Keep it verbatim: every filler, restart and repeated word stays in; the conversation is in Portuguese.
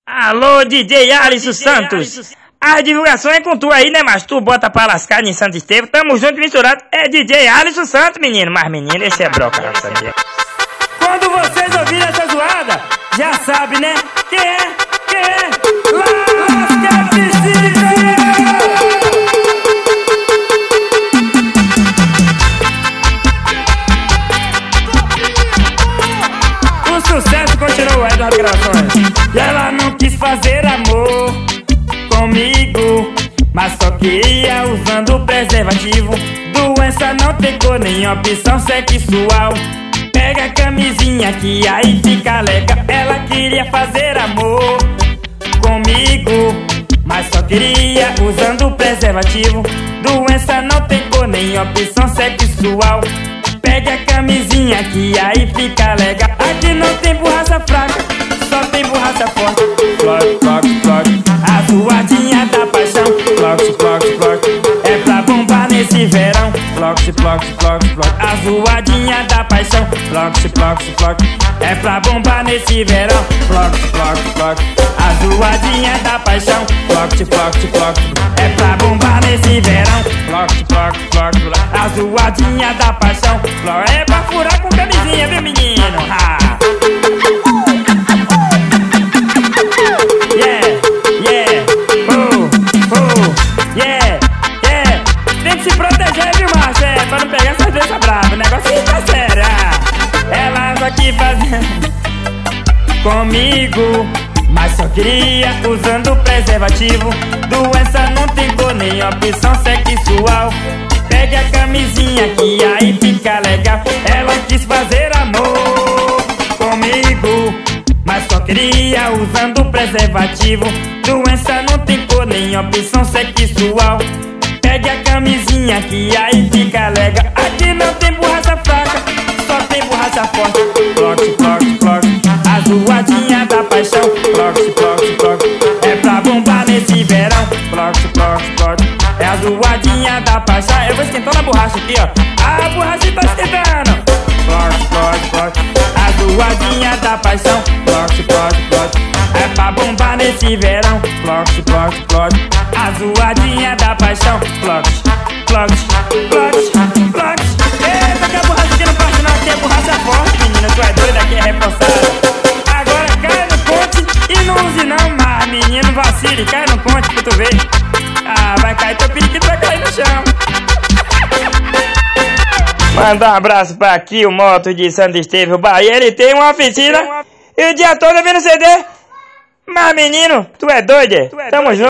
Alô, D J Alisson Santos. A divulgação é com tu aí, né, mas tu bota pra lascar em Santo Estevão. Tamo junto misturado. É D J Alisson Santos, menino. Mas, menino, esse é broca, não sabia. Quando vocês ouvirem essa zoada, já sabe, né? Quem é? Quem é? Lasca Piscina! O sucesso continua, Eduardo Gravações. E ela não quis fazer amor comigo, mas só queria usando preservativo. Doença não tem cor nem opção sexual. Pega a camisinha que aí fica legal. Ela queria fazer amor comigo, mas só queria usando preservativo. Doença não tem cor nem opção sexual. Pega a camisinha que aí fica legal. Aqui não tem borracha fraca, só tem borracha forte. Flock, flock, flock, a zoadinha da paixão. Flock, flock, flock, é pra bombar nesse verão. Flock, flock, flock, flock, a zoadinha da paixão. Flock, flock, flock, é pra bombar nesse verão. Flock, flock, flock, a zoadinha da paixão. Flock, flock, flock, é pra bombar nesse verão. Flock, flock, flock, a zoadinha da paixão. Flock, é pra furar com camisinha, viu, menino? Ha! Pra não pegar essas doenças bravas, o negócio aí tá sério. Ela anda aqui fazendo comigo, mas só queria usando preservativo. Doença não tem cor nem opção sexual. Pegue a camisinha que aí fica legal. Ela quis fazer amor comigo, mas só queria usando preservativo. Doença não tem cor nem opção sexual. Pegue a camisinha que aí fica legal. Aqui não tem borracha fraca, só tem borracha forte. Flock, flock, flock, a zoadinha da paixão. Flock, flock, flock, é pra bombar nesse verão. Flock, flock, flock, é a zoadinha da paixão. Eu vou esquentando a borracha aqui, ó. A borracha tá esquentando. Flock, flock, flock, a zoadinha da paixão. Flock, flock, flock, é pra bombar nesse verão. Flock, flock, flock, a zoadinha da paixão. Flock, flock, flock, flock. Eita, que a borracha aqui não parte não, aqui é borracha forte, menina. Tu é doida, aqui é reforçada. Agora cai no ponte e não use não, mas menino vacile, cai no ponte pra tu ver. Ah, vai cair teu periquito, vai cair no chão. Manda um abraço pra aqui, o Moto de Santo Estevão, Bahia. Ele tem uma oficina e o dia todo vendo C D. Mas menino, tu é doido? Tamo junto.